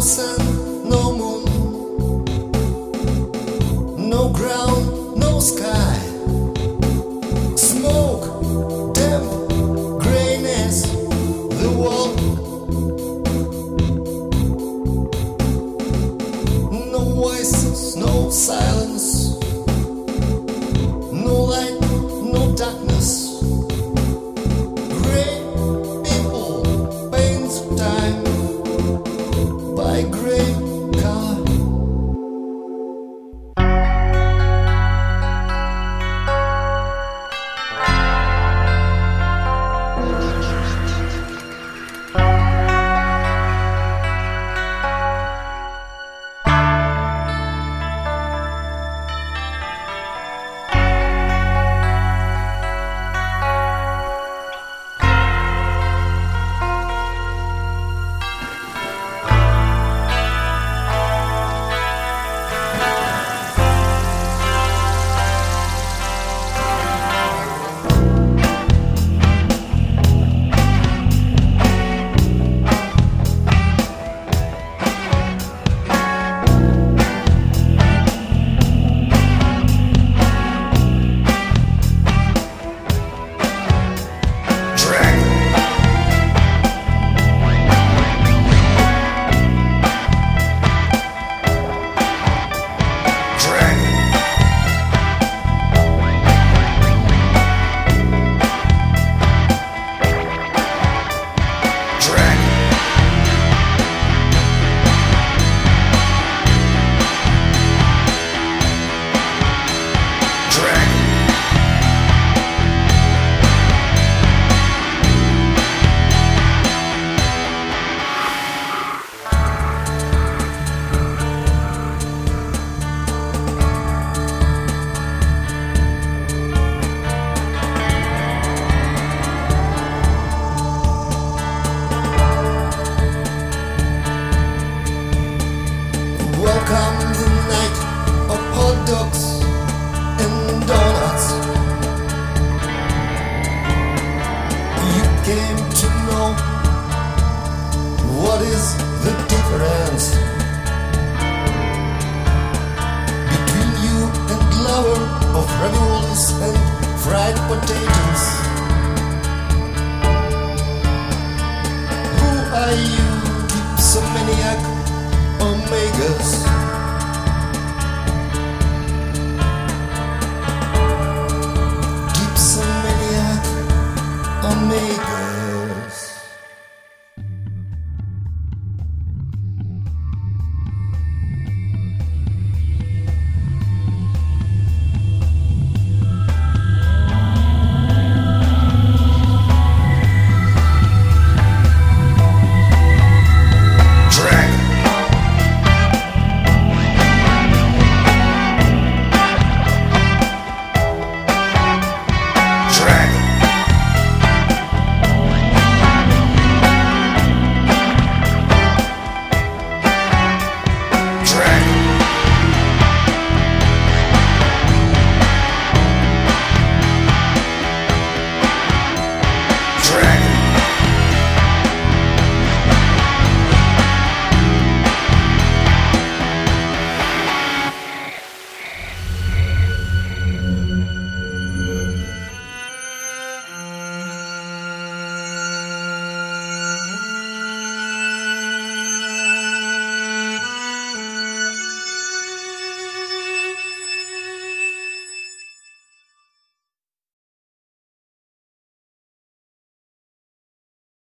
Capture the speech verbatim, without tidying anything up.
sun, no moon, no ground, no sky. Smoke, damp, grayness, the world. No voices, no silence, no light, no darkness. Gray people paint time by gray color. Welcome the night of hot dogs and donuts. You came to know what is the difference between you and lover of raviolis and fried potatoes. Who are you?